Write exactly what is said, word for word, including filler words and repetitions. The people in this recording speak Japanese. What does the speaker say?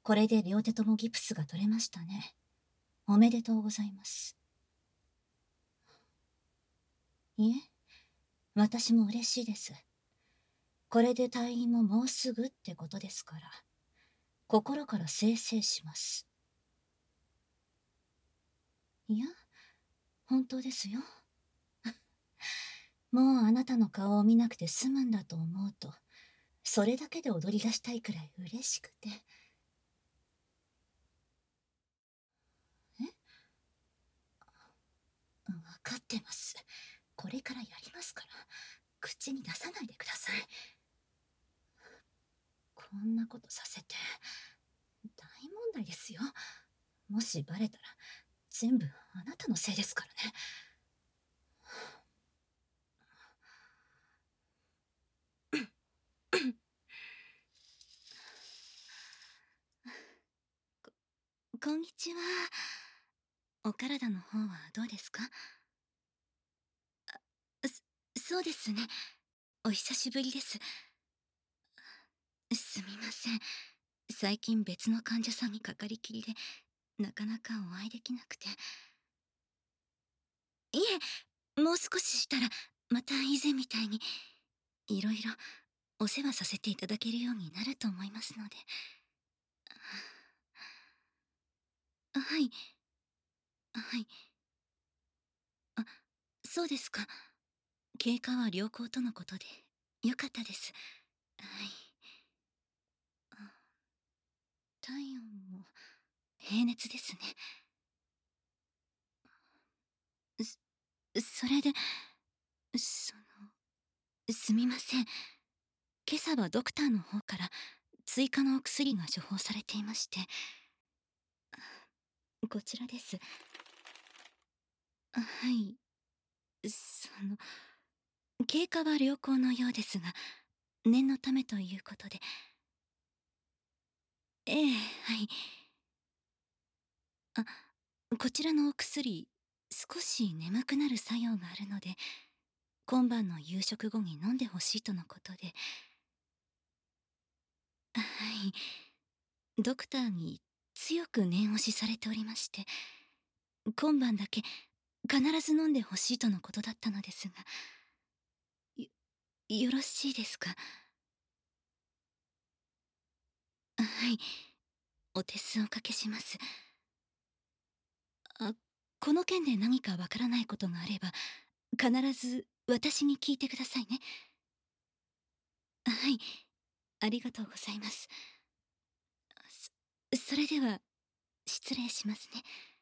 これで両手ともギプスが取れましたね。おめでとうございます。いえ、私も嬉しいです。これで退院ももうすぐってことですから、心からせいせいします。いや、本当ですよ。もうあなたの顔を見なくて済むんだと思うと、それだけで踊り出したいくらい嬉しくて。え、わかってます。これからやりますから、口に出さないでください。こんなことさせて、大問題ですよ。もしバレたら、全部あなたのせいですからね。こ、こんにちは。お体の方はどうですか？そ、そうですね。お久しぶりです。すみません。最近別の患者さんにかかりきりで、なかなかお会いできなくて。いえ、もう少ししたら、また以前みたいに、いろいろお世話させていただけるようになると思いますので。はい。はい。あ、そうですか。経過は良好とのことで、よかったです。はい。あ、体温も平熱ですね。す、それで、その、すみません。今朝はドクターの方から追加のお薬が処方されていまして、こちらです。はい。その、経過は良好のようですが、念のためということで。ええ、はい。あ、こちらのお薬、少し眠くなる作用があるので、今晩の夕食後に飲んでほしいとのことで。はい。ドクターに強く念押しされておりまして、今晩だけ必ず飲んでほしいとのことだったのですが、よ、よろしいですか？はい。お手数おかけします。あ、この件で何かわからないことがあれば、必ず私に聞いてくださいね。はい。ありがとうございます。そ、それでは、失礼しますね。